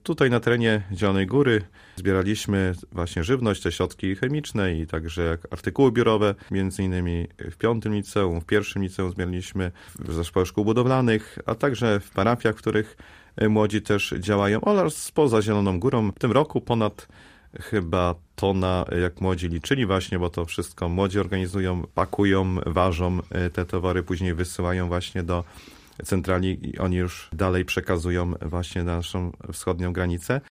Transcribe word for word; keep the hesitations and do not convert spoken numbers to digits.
Tutaj na terenie Zielonej Góry zbieraliśmy właśnie żywność, te środki chemiczne i także jak artykuły biurowe, między innymi w piątym liceum, w pierwszym liceum zbieraliśmy w zespole szkół budowlanych, a także w parafiach, w których młodzi też działają, oraz poza Zieloną Górą. W tym roku ponad chyba tona, jak młodzi liczyli właśnie, bo to wszystko młodzi organizują, pakują, ważą te towary, później wysyłają właśnie do centrali i oni już dalej przekazują właśnie na naszą wschodnią granicę.